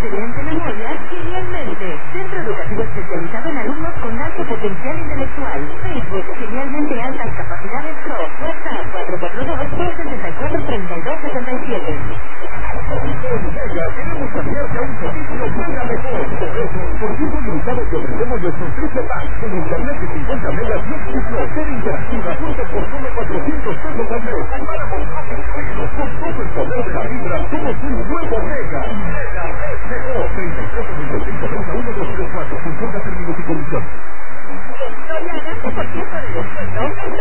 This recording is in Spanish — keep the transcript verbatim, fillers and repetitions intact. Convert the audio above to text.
Estudiante Memoria, Genialmente. Centro educativo especializado en alumnos con alto potencial intelectual. Facebook, Genialmente Altas Capacidades Pro. WhatsApp cuatro cuatro dos, dos seis cuatro, tres dos siete siete. Queremos cambiarte a un servicio mega mejor. Por eso, por tiempo limitado te ofrecemos nuestro triple pack con internet de cincuenta megas múltiplo, serie interactiva, junto por solo cuatrocientos pesos al mes. Con todo el poder de la vibra, somos un nuevo mega. Mega es mejor. treinta y tres, noventa y cinco, treinta y uno, dos cero cuatro. Consulta términos y condiciones. Estoy a por ciento de descuento.